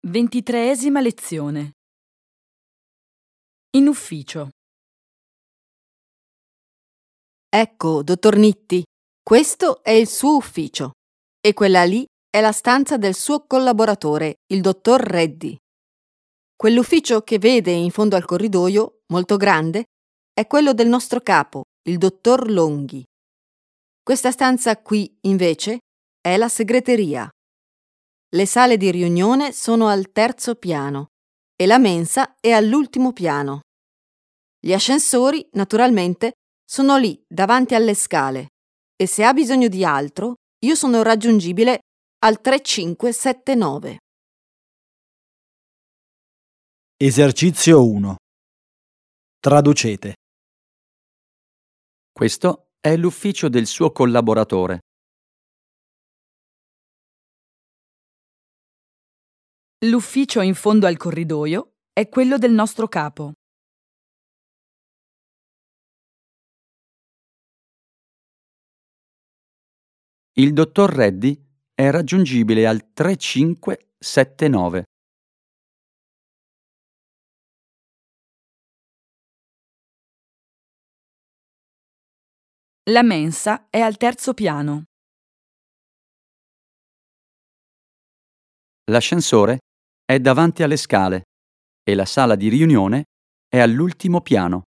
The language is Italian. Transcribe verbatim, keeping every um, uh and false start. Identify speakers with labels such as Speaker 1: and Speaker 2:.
Speaker 1: Ventitreesima lezione. In ufficio.
Speaker 2: Ecco, dottor Nitti, questo è il suo ufficio e quella lì è la stanza del suo collaboratore, il dottor Reddy. Quell'ufficio che vede in fondo al corridoio, molto grande, è quello del nostro capo, il dottor Longhi. Questa stanza qui, invece, è la segreteria. Le sale di riunione sono al terzo piano e la mensa è all'ultimo piano. Gli ascensori, naturalmente, sono lì davanti alle scale e se ha bisogno di altro, io sono raggiungibile al tre cinque sette nove.
Speaker 3: Esercizio uno. Traducete.
Speaker 4: Questo è l'ufficio del suo collaboratore.
Speaker 1: L'ufficio in fondo al corridoio è quello del nostro capo.
Speaker 4: Il dottor Reddy è raggiungibile al tre cinque sette nove.
Speaker 1: La mensa è al terzo piano.
Speaker 4: L'ascensore è davanti alle scale e la sala di riunione è all'ultimo piano.